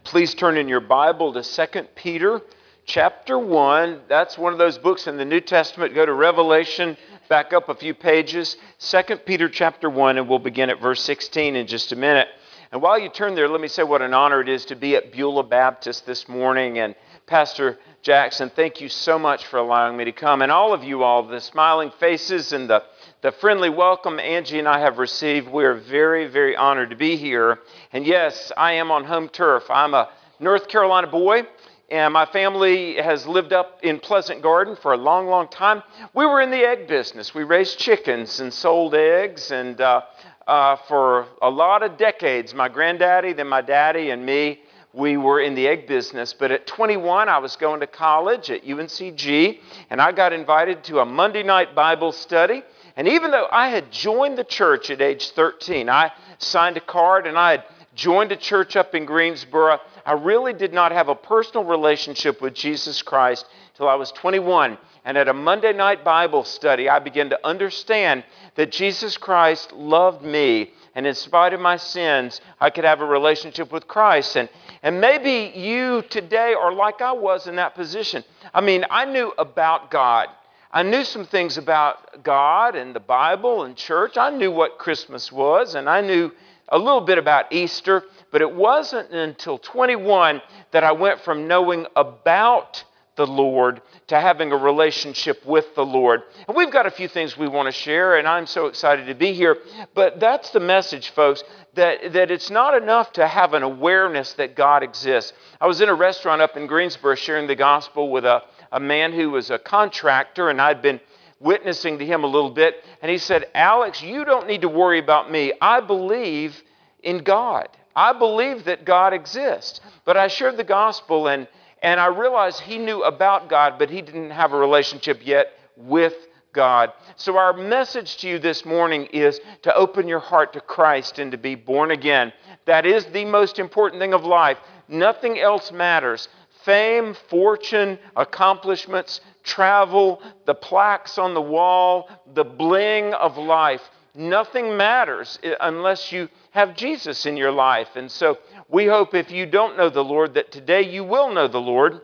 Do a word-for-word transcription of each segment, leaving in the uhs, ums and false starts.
Please turn in your Bible to Second Peter chapter one. That's one of those books in the New Testament. Go to Revelation, back up a few pages. Second Peter chapter one, and we'll begin at verse sixteen in just a minute. And while you turn there, let me say what an honor it is to be at Beulah Baptist this morning. And Pastor Jackson, thank you so much for allowing me to come. And all of you all, the smiling faces and the The friendly welcome Angie and I have received, we are very, very honored to be here. And yes, I am on home turf. I'm a North Carolina boy, and my family has lived up in Pleasant Garden for a long, long time. We were in the egg business. We raised chickens and sold eggs, and uh, uh, for a lot of decades, my granddaddy, then my daddy, and me, we were in the egg business. But at twenty-one, I was going to college at U N C G, and I got invited to a Monday night Bible study. And even though I had joined the church at age thirteen, I signed a card and I had joined a church up in Greensboro, I really did not have a personal relationship with Jesus Christ till I was twenty-one. And at a Monday night Bible study, I began to understand that Jesus Christ loved me. And in spite of my sins, I could have a relationship with Christ. And, and maybe you today are like I was in that position. I mean, I knew about God. I knew some things about God and the Bible and church. I knew what Christmas was, and I knew a little bit about Easter, but it wasn't until twenty-one that I went from knowing about the Lord to having a relationship with the Lord. And we've got a few things we want to share, and I'm so excited to be here. But that's the message, folks, that, that it's not enough to have an awareness that God exists. I was in a restaurant up in Greensboro sharing the gospel with a a man who was a contractor, and I'd been witnessing to him a little bit, and he said, Alex, you don't need to worry about me. I believe in God. I believe that God exists. But I shared the gospel, and, and I realized he knew about God, but he didn't have a relationship yet with God. So our message to you this morning is to open your heart to Christ and to be born again. That is the most important thing of life. Nothing else matters. Fame, fortune, accomplishments, travel, the plaques on the wall, the bling of life. Nothing matters unless you have Jesus in your life. And so we hope if you don't know the Lord that today you will know the Lord.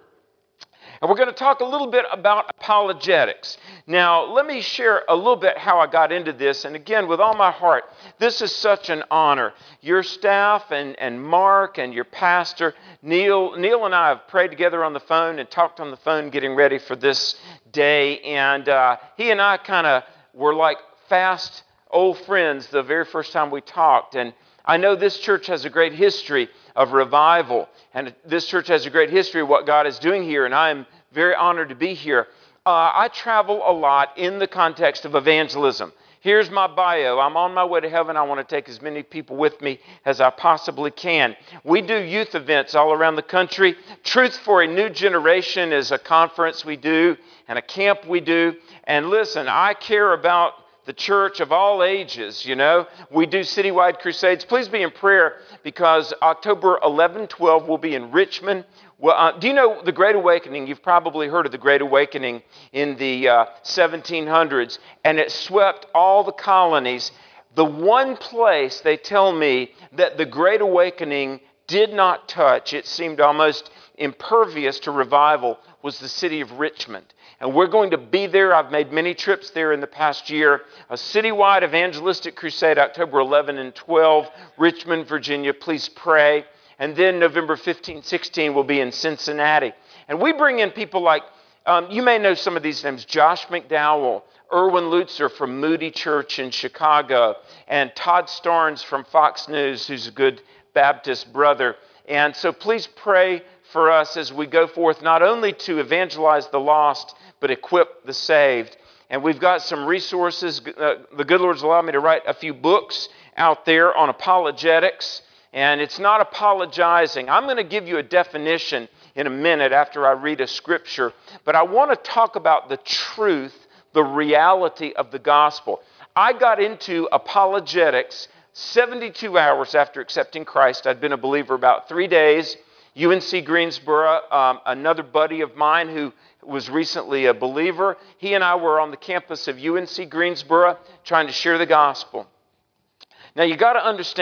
And we're going to talk a little bit about apologetics. Now, let me share a little bit how I got into this. And again, with all my heart, this is such an honor. Your staff and, and Mark and your pastor, Neil, Neil and I have prayed together on the phone and talked on the phone getting ready for this day. And uh, he and I kind of were like fast old friends the very first time we talked. And I know this church has a great history of revival. And this church has a great history of what God is doing here, and I am very honored to be here. Uh, I travel a lot in the context of evangelism. Here's my bio. I'm on my way to heaven. I want to take as many people with me as I possibly can. We do youth events all around the country. Truth for a New Generation is a conference we do and a camp we do. And listen, I care about the church of all ages, you know. We do citywide crusades. Please be in prayer because October eleventh, twelve will be in Richmond. Well, uh, do you know the Great Awakening? You've probably heard of the Great Awakening in the uh, seventeen hundreds, and it swept all the colonies. The one place they tell me that the Great Awakening did not touch, it seemed almost impervious to revival, was the city of Richmond. And we're going to be there. I've made many trips there in the past year. A citywide evangelistic crusade, October eleventh and twelfth, Richmond, Virginia. Please pray. And then November fifteenth, sixteenth will be in Cincinnati. And we bring in people like, um, you may know some of these names, Josh McDowell, Erwin Lutzer from Moody Church in Chicago, and Todd Starnes from Fox News, who's a good Baptist brother. And so please pray for us as we go forth, not only to evangelize the lost, but equip the saved. And we've got some resources. Uh, the good Lord's allowed me to write a few books out there on apologetics. And it's not apologizing. I'm going to give you a definition in a minute after I read a scripture. But I want to talk about the truth, the reality of the gospel. I got into apologetics seventy-two hours after accepting Christ. I'd been a believer about three days. U N C Greensboro, um, another buddy of mine who was recently a believer, he and I were on the campus of U N C Greensboro trying to share the gospel. Now you got to understand,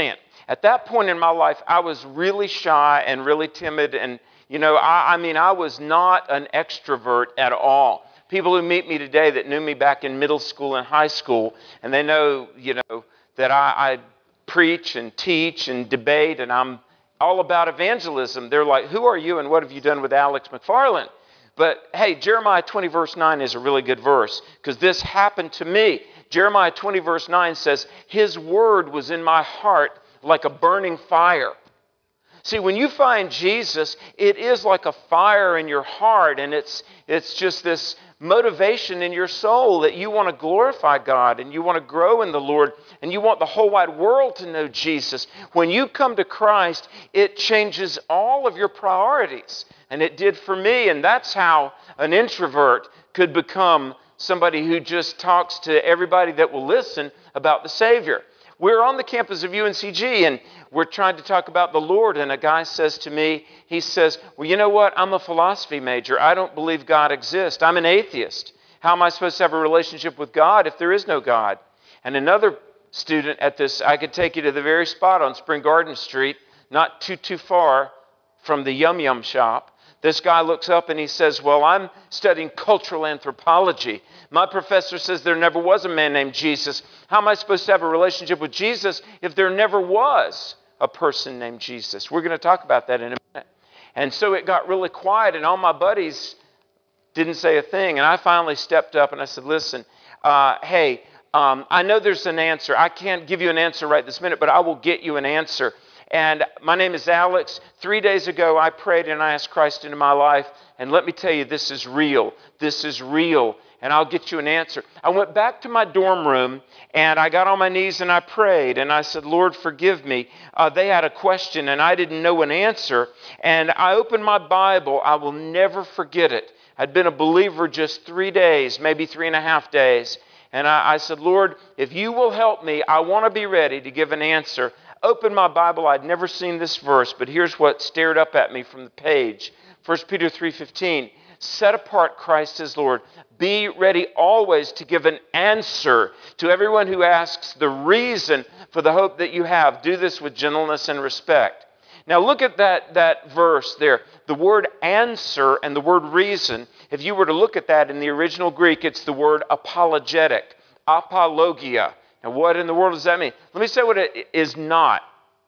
At that point in my life, I was really shy and really timid. And, you know, I, I mean, I was not an extrovert at all. People who meet me today that knew me back in middle school and high school, and they know, you know, that I, I preach and teach and debate, and I'm all about evangelism. They're like, who are you and what have you done with Alex McFarland? But hey, Jeremiah twenty verse nine is a really good verse because this happened to me. Jeremiah twenty verse nine says, his word was in my heart like a burning fire. See, when you find Jesus, it is like a fire in your heart, and it's it's just this motivation in your soul that you want to glorify God and you want to grow in the Lord and you want the whole wide world to know Jesus. When you come to Christ, it changes all of your priorities, and it did for me, and that's how an introvert could become somebody who just talks to everybody that will listen about the Savior. We're on the campus of U N C G, and we're trying to talk about the Lord, and a guy says to me, he says, well, you know what? I'm a philosophy major. I don't believe God exists. I'm an atheist. How am I supposed to have a relationship with God if there is no God? And another student at this, I could take you to the very spot on Spring Garden Street, not too, too far from the Yum Yum shop. This guy looks up and he says, well, I'm studying cultural anthropology. My professor says there never was a man named Jesus. How am I supposed to have a relationship with Jesus if there never was a person named Jesus? We're going to talk about that in a minute. And so it got really quiet, and all my buddies didn't say a thing. And I finally stepped up and I said, listen, uh, hey, um, I know there's an answer. I can't give you an answer right this minute, but I will get you an answer. And my name is Alex. Three days ago, I prayed and I asked Christ into my life. And let me tell you, this is real. This is real. And I'll get you an answer. I went back to my dorm room and I got on my knees and I prayed. And I said, Lord, forgive me. Uh, they had a question and I didn't know an answer. And I opened my Bible. I will never forget it. I'd been a believer just three days, maybe three and a half days. And I, I said, Lord, if you will help me, I want to be ready to give an answer. Opened my Bible. I'd never seen this verse, but here's what stared up at me from the page. First Peter three fifteen, set apart Christ as Lord. Be ready always to give an answer to everyone who asks the reason for the hope that you have. Do this with gentleness and respect. Now look at that, that verse there. The word answer and the word reason, if you were to look at that in the original Greek, it's the word apologetic, apologia. Now, what in the world does that mean? Let me say what it is not.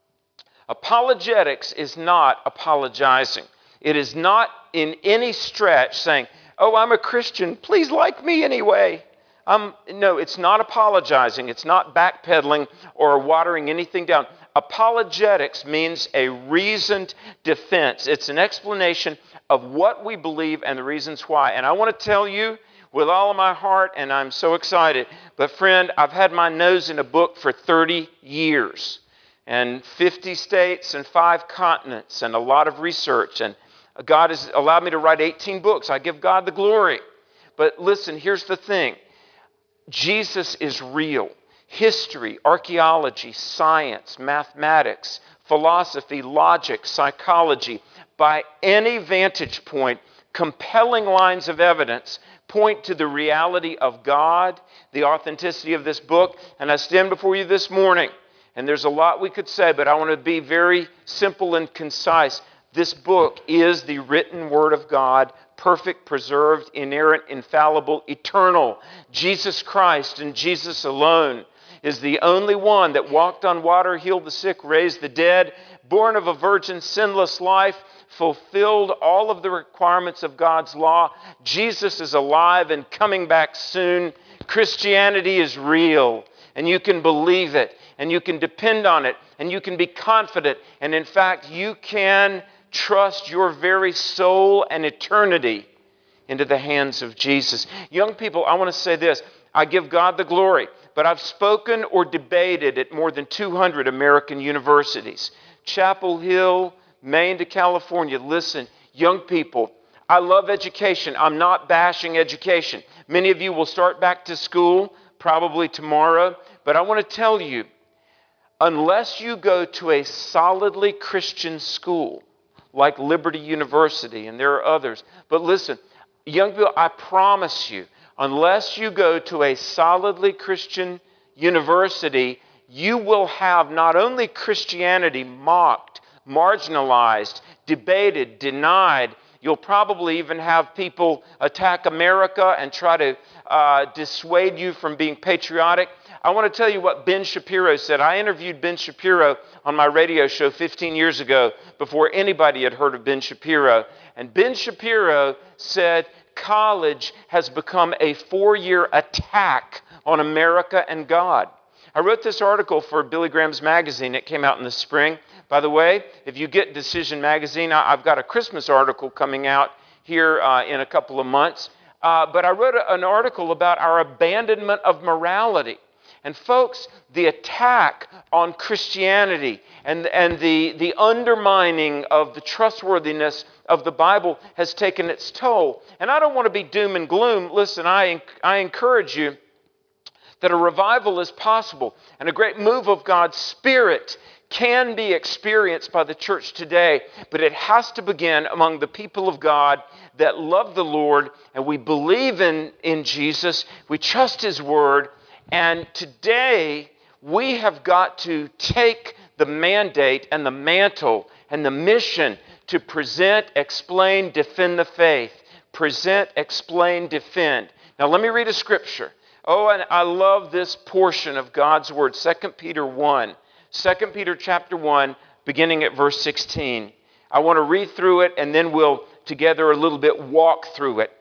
Apologetics is not apologizing. It is not in any stretch saying, oh, I'm a Christian, please like me anyway. Um, no, it's not apologizing. It's not backpedaling or watering anything down. Apologetics means a reasoned defense. It's an explanation of what we believe and the reasons why. And I want to tell you, with all of my heart, and I'm so excited. But friend, I've had my nose in a book for thirty years, and fifty states and five continents, and a lot of research. And God has allowed me to write eighteen books. I give God the glory. But listen, here's the thing. Jesus is real. History, archaeology, science, mathematics, philosophy, logic, psychology, by any vantage point, compelling lines of evidence point to the reality of God, the authenticity of this book. And I stand before you this morning, and there's a lot we could say, but I want to be very simple and concise. This book is the written word of God, perfect, preserved, inerrant, infallible, eternal. Jesus Christ and Jesus alone is the only one that walked on water, healed the sick, raised the dead, born of a virgin, sinless life, fulfilled all of the requirements of God's law. Jesus is alive and coming back soon. Christianity is real, and you can believe it, and you can depend on it, and you can be confident, and in fact, you can trust your very soul and eternity into the hands of Jesus. Young people, I want to say this. I give God the glory, but I've spoken or debated at more than two hundred American universities. Chapel Hill, Maine to California. Listen, young people, I love education. I'm not bashing education. Many of you will start back to school probably tomorrow, but I want to tell you, unless you go to a solidly Christian school like Liberty University, and there are others, but listen, young people, I promise you, unless you go to a solidly Christian university, you will have not only Christianity mocked, marginalized, debated, denied. You'll probably even have people attack America and try to uh, dissuade you from being patriotic. I want to tell you what Ben Shapiro said. I interviewed Ben Shapiro on my radio show fifteen years ago before anybody had heard of Ben Shapiro. And Ben Shapiro said college has become a four-year attack on America and God. I wrote this article for Billy Graham's magazine. It came out in the spring. By the way, if you get Decision Magazine, I've got a Christmas article coming out here uh, in a couple of months. Uh, but I wrote a, an article about our abandonment of morality. And folks, the attack on Christianity and, and the, the undermining of the trustworthiness of the Bible has taken its toll. And I don't want to be doom and gloom. Listen, I, I encourage you that a revival is possible and a great move of God's Spirit can be experienced by the church today, but it has to begin among the people of God that love the Lord and we believe in, in Jesus, we trust His Word, and today we have got to take the mandate and the mantle and the mission to present, explain, defend the faith. Present, explain, defend. Now let me read a scripture. Oh, and I love this portion of God's Word, Second Peter one. Second Peter chapter one, beginning at verse sixteen. I want to read through it, and then we'll together a little bit walk through it.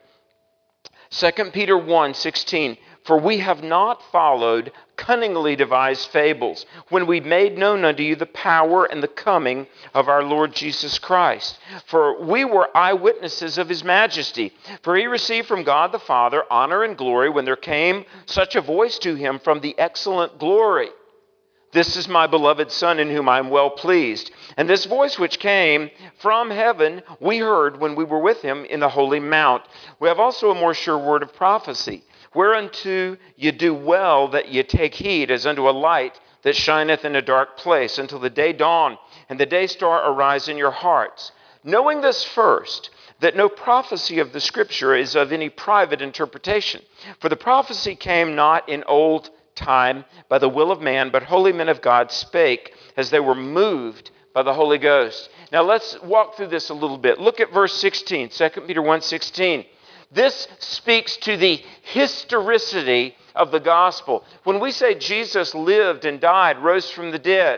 Second Peter one, sixteen. For we have not followed cunningly devised fables, when we made known unto you the power and the coming of our Lord Jesus Christ. For we were eyewitnesses of His majesty. For He received from God the Father honor and glory when there came such a voice to Him from the excellent glory. This is my beloved Son, in whom I am well pleased. And this voice which came from heaven, we heard when we were with Him in the holy mount. We have also a more sure word of prophecy, whereunto you do well that ye take heed, as unto a light that shineth in a dark place, until the day dawn and the day star arise in your hearts. Knowing this first, that no prophecy of the Scripture is of any private interpretation. For the prophecy came not in old time by the will of man, but holy men of God spake as they were moved by the Holy Ghost. Now let's walk through this a little bit. Look at verse sixteen, Second Peter one sixteen. This speaks to the historicity of the gospel. When we say Jesus lived and died, rose from the dead,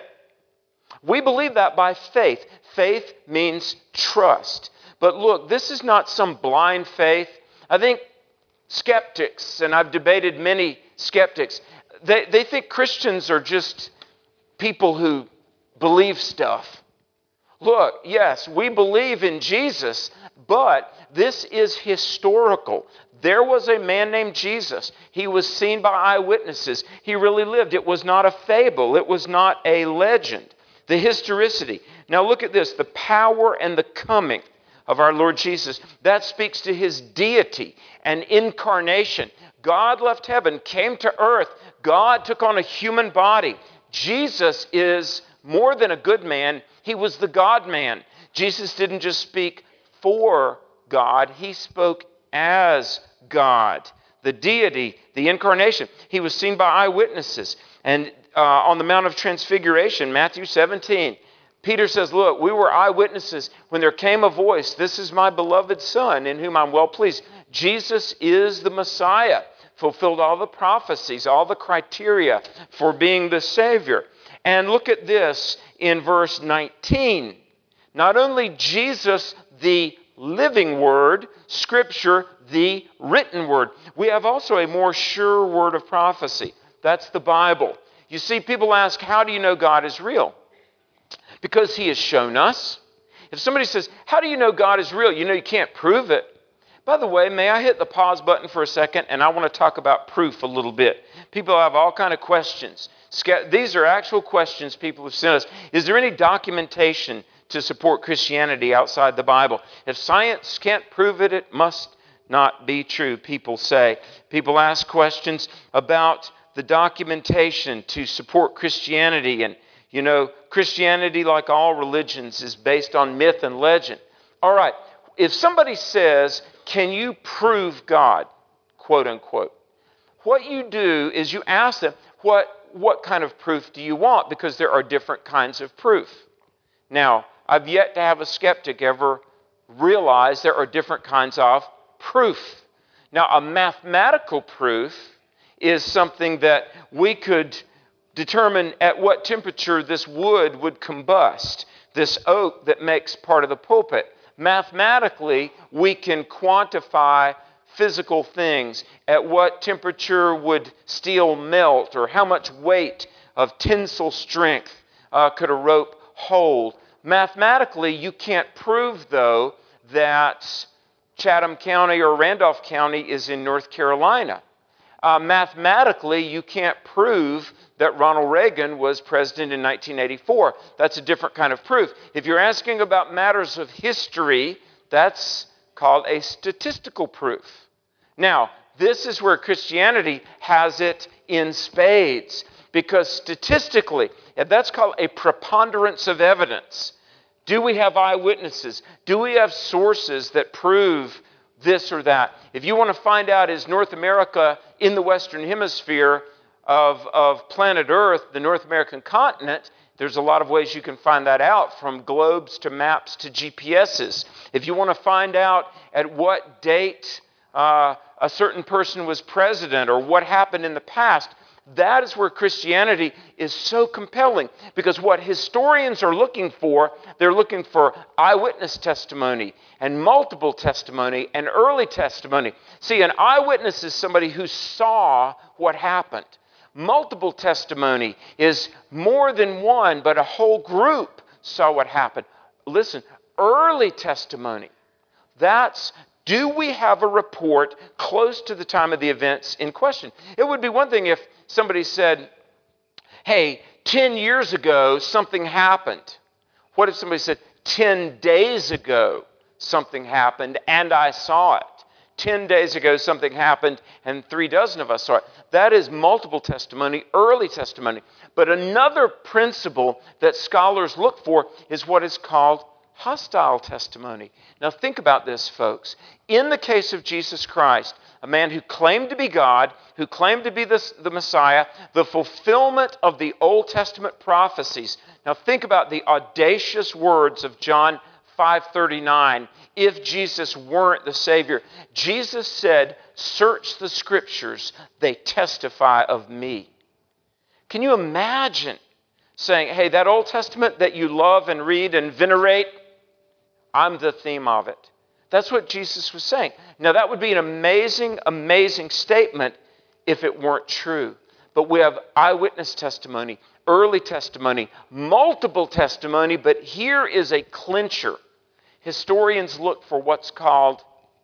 we believe that by faith. Faith means trust. But look, this is not some blind faith. I think skeptics, and I've debated many skeptics, they, they think Christians are just people who believe stuff. Look, yes, we believe in Jesus, but this is historical. There was a man named Jesus. He was seen by eyewitnesses. He really lived. It was not a fable. It was not a legend. The historicity. Now look at this. The power and the coming of our Lord Jesus. That speaks to His deity and incarnation. God left heaven, came to earth. God took on a human body. Jesus is more than a good man. He was the God-man. Jesus didn't just speak for God. He spoke as God. The deity, the incarnation. He was seen by eyewitnesses. And uh, on the Mount of Transfiguration, Matthew seventeen, Peter says, look, we were eyewitnesses when there came a voice, this is my beloved Son, in whom I'm well pleased. Jesus is the Messiah, fulfilled all the prophecies, all the criteria for being the Savior. And look at this in verse nineteen. Not only Jesus, the living Word, Scripture, the written Word. We have also a more sure word of prophecy. That's the Bible. You see, people ask, how do you know God is real? Because He has shown us. If somebody says, how do you know God is real? You know you can't prove it. By the way, may I hit the pause button for a second? And I want to talk about proof a little bit. People have all kinds of questions. These are actual questions people have sent us. Is there any documentation to support Christianity outside the Bible? If science can't prove it, it must not be true, people say. People ask questions about the documentation to support Christianity. And, you know, Christianity, like all religions, is based on myth and legend. All right, if somebody says, can you prove God, quote unquote, what you do is you ask them, what what kind of proof do you want? Because there are different kinds of proof. Now, I've yet to have a skeptic ever realize there are different kinds of proof. Now, a mathematical proof is something that we could determine at what temperature this wood would combust, this oak that makes part of the pulpit. Mathematically, we can quantify physical things. At what temperature would steel melt, or how much weight of tensile strength uh, could a rope hold? Mathematically, you can't prove, though, that Chatham County or Randolph County is in North Carolina. Uh, mathematically, you can't prove that Ronald Reagan was president in nineteen eighty-four. That's a different kind of proof. If you're asking about matters of history, that's called a statistical proof. Now, this is where Christianity has it in spades, because statistically, that's called a preponderance of evidence. Do we have eyewitnesses? Do we have sources that prove this or that? If you want to find out, is North America in the Western Hemisphere of, of planet Earth, the North American continent, there's a lot of ways you can find that out, from globes to maps to G P S's. If you want to find out at what date uh, a certain person was president or what happened in the past, that is where Christianity is so compelling. Because what historians are looking for, they're looking for eyewitness testimony and multiple testimony and early testimony. See, an eyewitness is somebody who saw what happened. Multiple testimony is more than one, but a whole group saw what happened. Listen, early testimony, that's, do we have a report close to the time of the events in question? It would be one thing if somebody said, hey, ten years ago something happened. What if somebody said, ten days ago something happened and I saw it? ten days ago something happened and three dozen of us saw it. That is multiple testimony, early testimony. But another principle that scholars look for is what is called hostile testimony. Now think about this, folks. In the case of Jesus Christ, a man who claimed to be God, who claimed to be the, the Messiah, the fulfillment of the Old Testament prophecies. Now think about the audacious words of John five thirty-nine. If Jesus weren't the Savior, Jesus said, search the Scriptures, they testify of me. Can you imagine saying, hey, that Old Testament that you love and read and venerate, I'm the theme of it. That's what Jesus was saying. Now, that would be an amazing, amazing statement if it weren't true. But we have eyewitness testimony, early testimony, multiple testimony, but here is a clincher. Historians look for what's called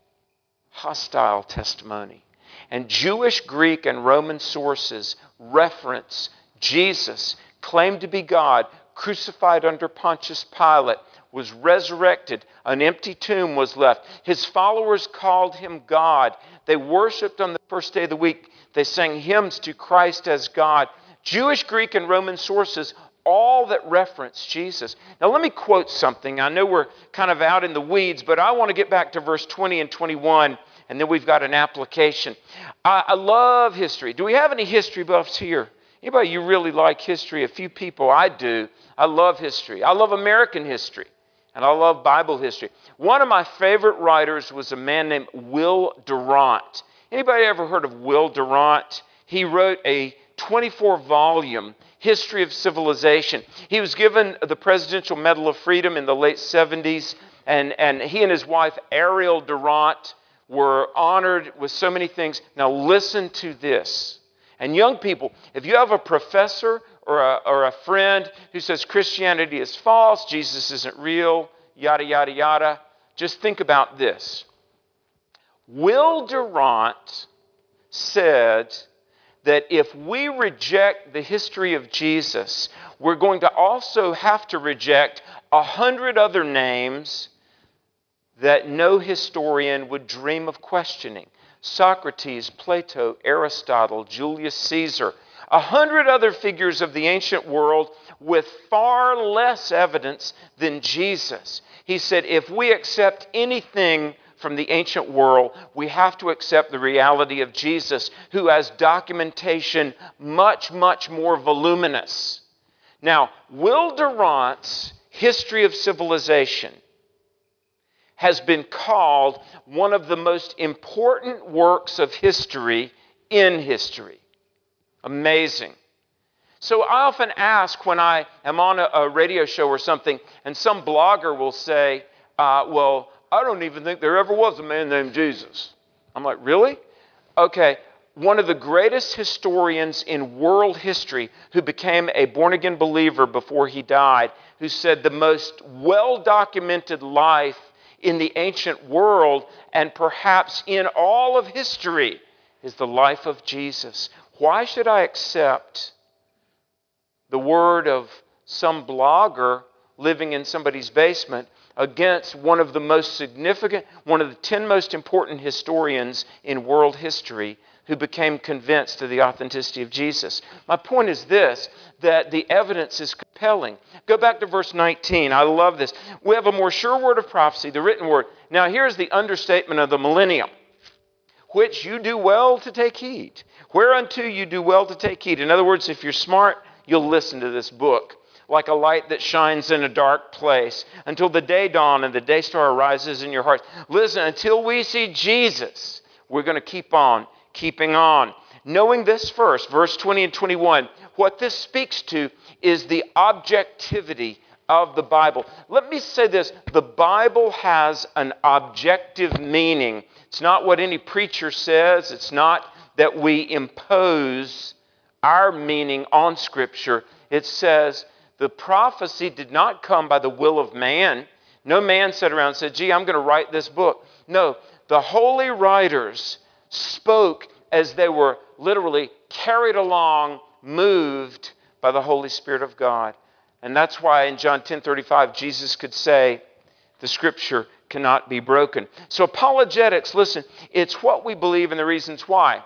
hostile testimony. And Jewish, Greek, and Roman sources reference Jesus, claimed to be God, crucified under Pontius Pilate, was resurrected, an empty tomb was left. His followers called him God. They worshiped on the first day of the week. They sang hymns to Christ as God. Jewish, Greek, and Roman sources, all that reference Jesus. Now let me quote something. I know we're kind of out in the weeds, but I want to get back to verse twenty and twenty-one, and then we've got an application. I, I love history. Do we have any history buffs here? Anybody you really like history? A few people. I do. I love history. I love American history. And I love Bible history. One of my favorite writers was a man named Will Durant. Anybody ever heard of Will Durant? He wrote a twenty-four volume history of civilization. He was given the Presidential Medal of Freedom in the late seventies, and, and he and his wife, Ariel Durant, were honored with so many things. Now listen to this. And young people, if you have a professor or a, or a friend who says Christianity is false, Jesus isn't real, yada, yada, yada, just think about this. Will Durant said that if we reject the history of Jesus, we're going to also have to reject a hundred other names that no historian would dream of questioning. Socrates, Plato, Aristotle, Julius Caesar, a hundred other figures of the ancient world with far less evidence than Jesus. He said, if we accept anything from the ancient world, we have to accept the reality of Jesus, who has documentation much, much more voluminous. Now, Will Durant's History of Civilization has been called one of the most important works of history in history. Amazing. So I often ask when I am on a, a radio show or something, and some blogger will say, uh, well, I don't even think there ever was a man named Jesus. I'm like, really? Okay, one of the greatest historians in world history who became a born-again believer before he died, who said the most well-documented life in the ancient world and perhaps in all of history is the life of Jesus. Why should I accept the word of some blogger living in somebody's basement against one of the most significant, one of the ten most important historians in world history who became convinced of the authenticity of Jesus? My point is this, that the evidence is compelling. Go back to verse nineteen. I love this. We have a more sure word of prophecy, the written word. Now here's the understatement of the millennium, which you do well to take heed. Whereunto you do well to take heed. In other words, if you're smart, you'll listen to this book like a light that shines in a dark place until the day dawn and the day star arises in your heart. Listen, until we see Jesus, we're going to keep on keeping on. Knowing this first, verse twenty and twenty-one, what this speaks to is the objectivity of the Bible. Let me say this, the Bible has an objective meaning. It's not what any preacher says. It's not that we impose our meaning on Scripture. It says the prophecy did not come by the will of man. No man sat around and said, gee, I'm going to write this book. No, the holy writers spoke as they were literally carried along, moved by the Holy Spirit of God. And that's why in John ten thirty-five, Jesus could say, the Scripture cannot be broken. So apologetics, listen, it's what we believe and the reasons why.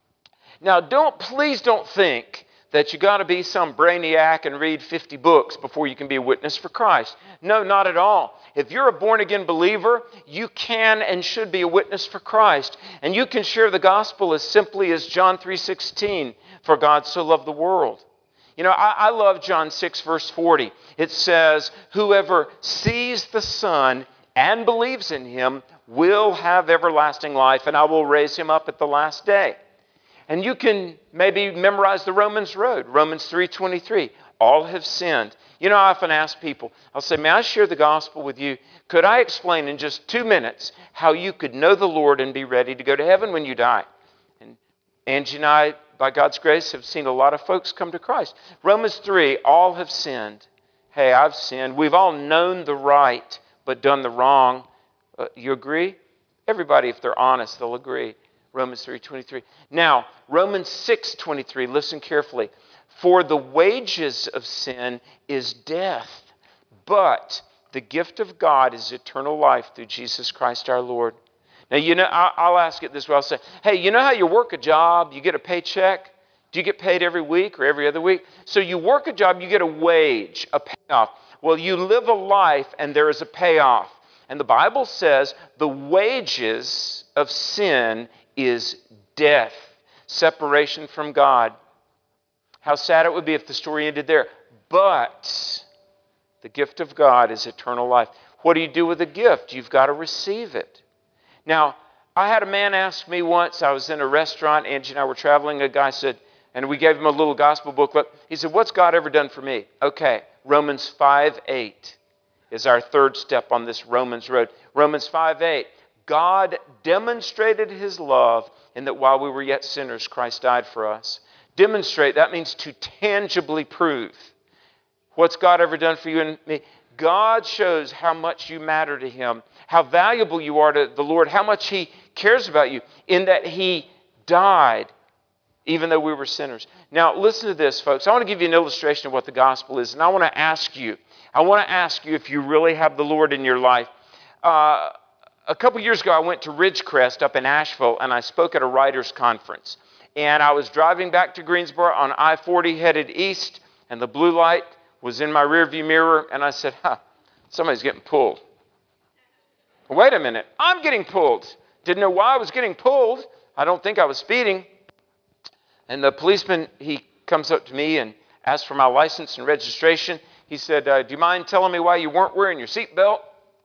Now, don't please don't think that you got to be some brainiac and read fifty books before you can be a witness for Christ. No, not at all. If you're a born-again believer, you can and should be a witness for Christ. And you can share the gospel as simply as John three sixteen, for God so loved the world. You know, I, I love John six, verse forty. It says, whoever sees the Son and believes in him will have everlasting life, and I will raise him up at the last day. And you can maybe memorize the Romans road, Romans three twenty-three. All have sinned. You know, I often ask people, I'll say, may I share the gospel with you? Could I explain in just two minutes how you could know the Lord and be ready to go to heaven when you die? And Angie and I, by God's grace, have seen a lot of folks come to Christ. Romans three, all have sinned. Hey, I've sinned. We've all known the right, but done the wrong. Uh, you agree? Everybody, if they're honest, they'll agree. Romans three twenty-three. Now, Romans six twenty-three, listen carefully. For the wages of sin is death, but the gift of God is eternal life through Jesus Christ our Lord. Now, you know, I'll ask it this way. I'll say, hey, you know how you work a job, you get a paycheck? Do you get paid every week or every other week? So you work a job, you get a wage, a payoff. Well, you live a life and there is a payoff. And the Bible says the wages of sin is death, separation from God. How sad it would be if the story ended there. But the gift of God is eternal life. What do you do with a gift? You've got to receive it. Now, I had a man ask me once, I was in a restaurant, Angie and I were traveling, a guy said, and we gave him a little gospel booklet. He said, what's God ever done for me? Okay, Romans five eight is our third step on this Romans road. Romans five eight. God demonstrated his love in that while we were yet sinners, Christ died for us. Demonstrate, that means to tangibly prove. What's God ever done for you and me? God shows how much you matter to him, how valuable you are to the Lord, how much he cares about you, in that he died even though we were sinners. Now, listen to this, folks. I want to give you an illustration of what the gospel is, and I want to ask you, I want to ask you if you really have the Lord in your life. Uh, a couple years ago, I went to Ridgecrest up in Asheville, and I spoke at a writers' conference. And I was driving back to Greensboro on I forty headed east, and the blue light was in my rearview mirror, and I said, huh, somebody's getting pulled. Wait a minute, I'm getting pulled. Didn't know why I was getting pulled. I don't think I was speeding. And the policeman, he comes up to me and asks for my license and registration. He said, uh, do you mind telling me why you weren't wearing your seatbelt?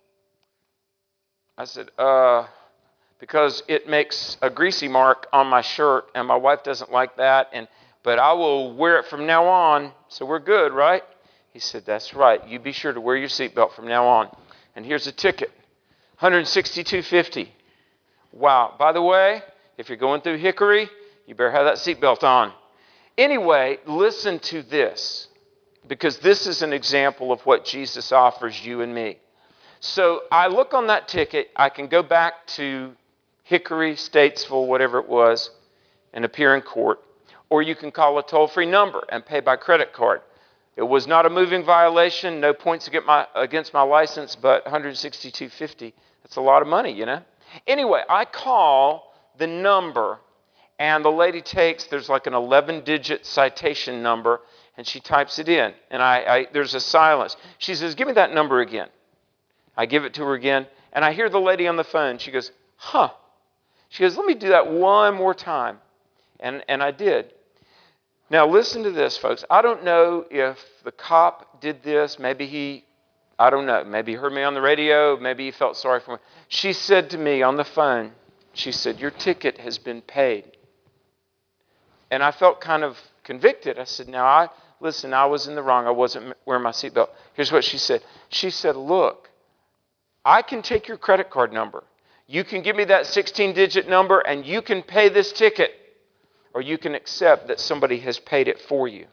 I said, uh, because it makes a greasy mark on my shirt, and my wife doesn't like that, and but I will wear it from now on, so we're good, right? He said, that's right. You be sure to wear your seatbelt from now on. And here's a ticket, one hundred sixty-two dollars and fifty cents. Wow. By the way, if you're going through Hickory, you better have that seatbelt on. Anyway, listen to this, because this is an example of what Jesus offers you and me. So I look on that ticket. I can go back to Hickory, Statesville, whatever it was, and appear in court. Or you can call a toll-free number and pay by credit card. It was not a moving violation, no points against my, against my license, but one hundred sixty-two dollars and fifty cents. That's a lot of money, you know. Anyway, I call the number, and the lady takes, there's like an eleven-digit citation number, and she types it in. And I, I there's a silence. She says, give me that number again. I give it to her again, and I hear the lady on the phone. She goes, huh. She goes, let me do that one more time. And, and I did. Now, listen to this, folks. I don't know if the cop did this. Maybe he, I don't know. Maybe he heard me on the radio. Maybe he felt sorry for me. She said to me on the phone, she said, your ticket has been paid. And I felt kind of convicted. I said, now, I listen, I was in the wrong. I wasn't wearing my seatbelt. Here's what she said. She said, look, I can take your credit card number. You can give me that sixteen-digit number, and you can pay this ticket. Or you can accept that somebody has paid it for you.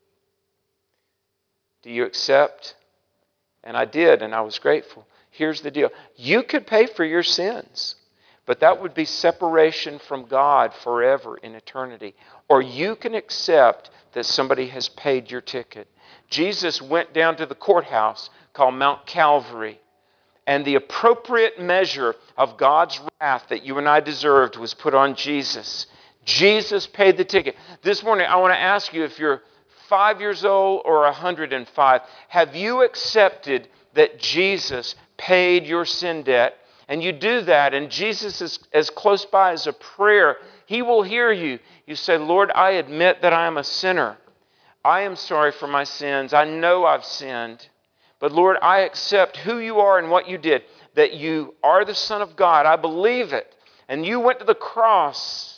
Do you accept? And I did, and I was grateful. Here's the deal. You could pay for your sins, but that would be separation from God forever in eternity. Or you can accept that somebody has paid your ticket. Jesus went down to the courthouse called Mount Calvary, and the appropriate measure of God's wrath that you and I deserved was put on Jesus. Jesus paid the ticket. This morning, I want to ask you, if you're five years old or one hundred five, have you accepted that Jesus paid your sin debt? And you do that, and Jesus is as close by as a prayer. He will hear you. You say, Lord, I admit that I am a sinner. I am sorry for my sins. I know I've sinned. But Lord, I accept who you are and what you did, that you are the Son of God. I believe it. And you went to the cross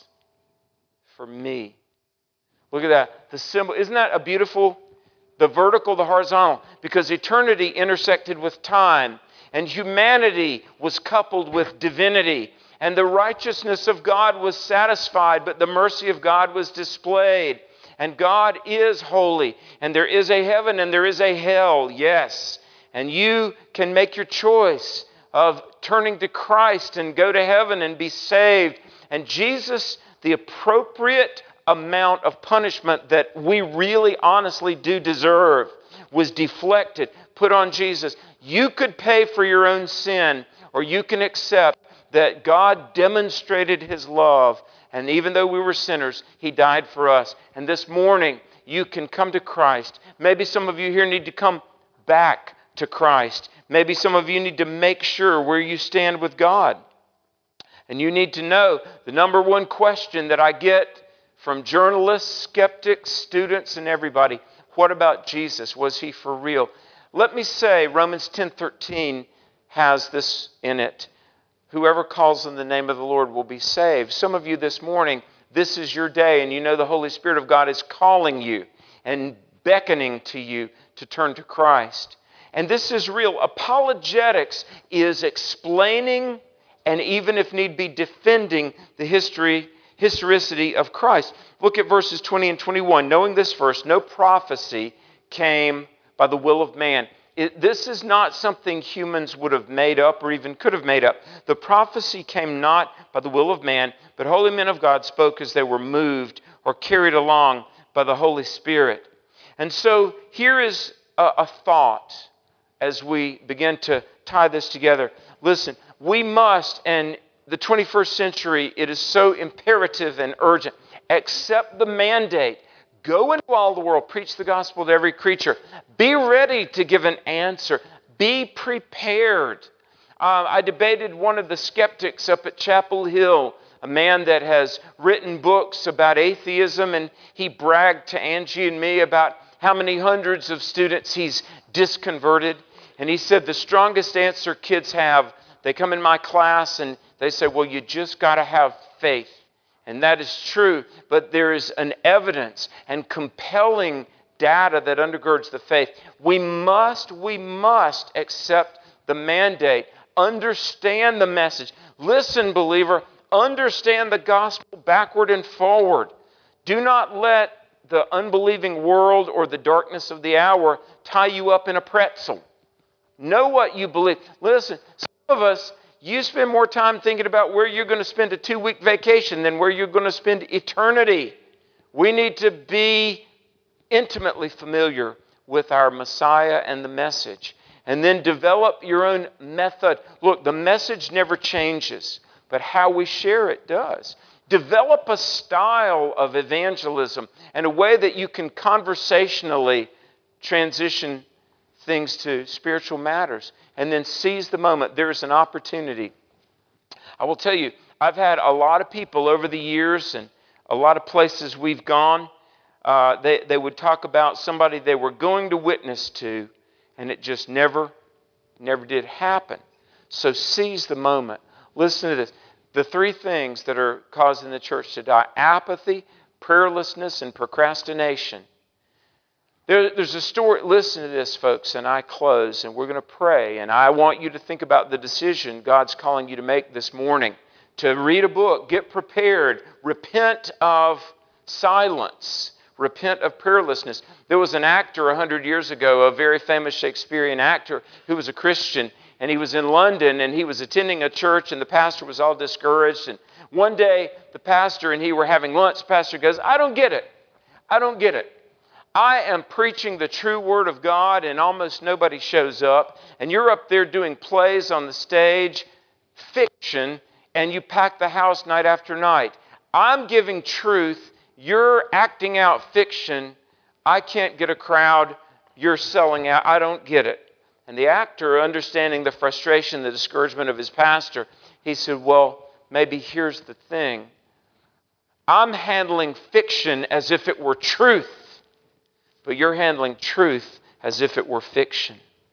for me. Look at that. The symbol, isn't that a beautiful, the vertical, the horizontal? Because eternity intersected with time, and humanity was coupled with divinity, and the righteousness of God was satisfied, but the mercy of God was displayed. And God is holy, and there is a heaven and there is a hell, yes. And you can make your choice of turning to Christ and go to heaven and be saved. And Jesus, the appropriate amount of punishment that we really honestly do deserve, was deflected, put on Jesus. You could pay for your own sin, or you can accept that God demonstrated His love, and even though we were sinners, He died for us. And this morning, you can come to Christ. Maybe some of you here need to come back to Christ. Maybe some of you need to make sure where you stand with God. And you need to know the number one question that I get from journalists, skeptics, students, and everybody: what about Jesus? Was He for real? Let me say, Romans ten thirteen has this in it. Whoever calls on the name of the Lord will be saved. Some of you this morning, this is your day, and you know the Holy Spirit of God is calling you and beckoning to you to turn to Christ. And this is real. Apologetics is explaining and, even if need be, defending the history, historicity of Christ. Look at verses twenty and twenty-one. Knowing this first, no prophecy came by the will of man. It, this is not something humans would have made up or even could have made up. The prophecy came not by the will of man, but holy men of God spoke as they were moved or carried along by the Holy Spirit. And so here is a, a thought as we begin to tie this together. Listen, we must, and the twenty-first century, it is so imperative and urgent, accept the mandate. Go into all the world, preach the gospel to every creature. Be ready to give an answer. Be prepared. Uh, I debated one of the skeptics up at Chapel Hill, a man that has written books about atheism, and he bragged to Angie and me about how many hundreds of students he's disconverted. And he said the strongest answer kids have, they come in my class and they say, well, you just got to have faith. And that is true, but there is an evidence and compelling data that undergirds the faith. We must, we must accept the mandate. Understand the message. Listen, believer, understand the gospel backward and forward. Do not let the unbelieving world or the darkness of the hour tie you up in a pretzel. Know what you believe. Listen, some of us, you spend more time thinking about where you're going to spend a two-week vacation than where you're going to spend eternity. We need to be intimately familiar with our Messiah and the message. And then develop your own method. Look, the message never changes, but how we share it does. Develop a style of evangelism and a way that you can conversationally transition things to spiritual matters. And then seize the moment. There's an opportunity. I will tell you, I've had a lot of people over the years and a lot of places we've gone, uh, they, they would talk about somebody they were going to witness to, and it just never, never did happen. So seize the moment. Listen to this. The three things that are causing the church to die: apathy, prayerlessness, and procrastination. There, there's a story. Listen to this, folks, and I close, and we're going to pray. And I want you to think about the decision God's calling you to make this morning. To read a book, get prepared, repent of silence, repent of prayerlessness. There was an actor a hundred years ago, a very famous Shakespearean actor, who was a Christian, and he was in London, and he was attending a church, and the pastor was all discouraged. And one day, the pastor and he were having lunch. The pastor goes, I don't get it. I don't get it. I am preaching the true word of God, and almost nobody shows up. And you're up there doing plays on the stage, fiction, and you pack the house night after night. I'm giving truth. You're acting out fiction. I can't get a crowd. You're selling out. I don't get it. And the actor, understanding the frustration, the discouragement of his pastor, he said, well, maybe here's the thing. I'm handling fiction as if it were truth, but you're handling truth as if it were fiction.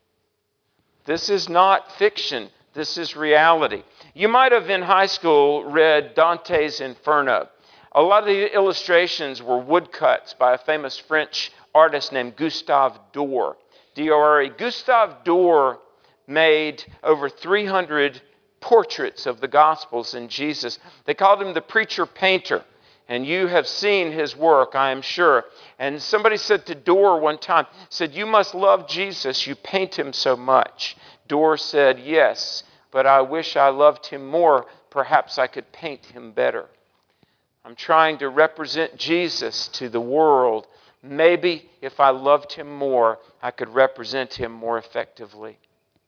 This is not fiction. This is reality. You might have in high school read Dante's Inferno. A lot of the illustrations were woodcuts by a famous French artist named Gustave Doré. D O R E. Gustave Doré made over three hundred portraits of the Gospels and Jesus. They called him the preacher painter. And you have seen his work, I am sure. And somebody said to Doré one time, said, you must love Jesus, you paint him so much. Doré said, yes, but I wish I loved him more. Perhaps I could paint him better. I'm trying to represent Jesus to the world. Maybe if I loved him more, I could represent him more effectively.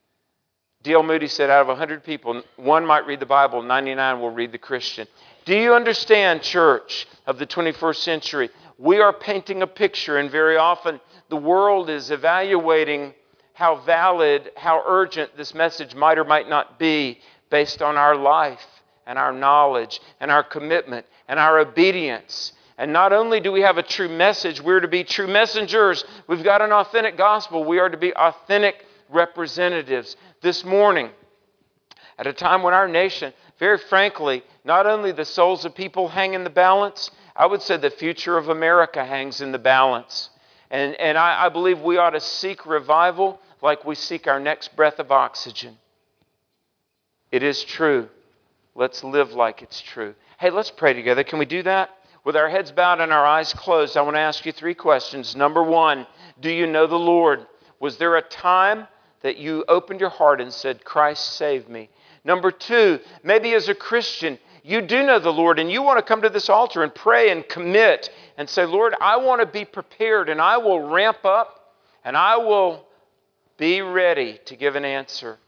D L Moody said, out of one hundred people, one might read the Bible, ninety-nine will read the Christian. Do you understand, church of the twenty-first century? We are painting a picture, and very often the world is evaluating how valid, how urgent this message might or might not be based on our life and our knowledge and our commitment and our obedience. And not only do we have a true message, we're to be true messengers. We've got an authentic gospel. We are to be authentic representatives. This morning, at a time when our nation, very frankly, not only the souls of people hang in the balance, I would say the future of America hangs in the balance. And, and I, I believe we ought to seek revival like we seek our next breath of oxygen. It is true. Let's live like it's true. Hey, let's pray together. Can we do that? With our heads bowed and our eyes closed, I want to ask you three questions. Number one, do you know the Lord? Was there a time that you opened your heart and said, Christ, save me? Number two, maybe as a Christian, you do know the Lord and you want to come to this altar and pray and commit and say, Lord, I want to be prepared and I will ramp up and I will be ready to give an answer.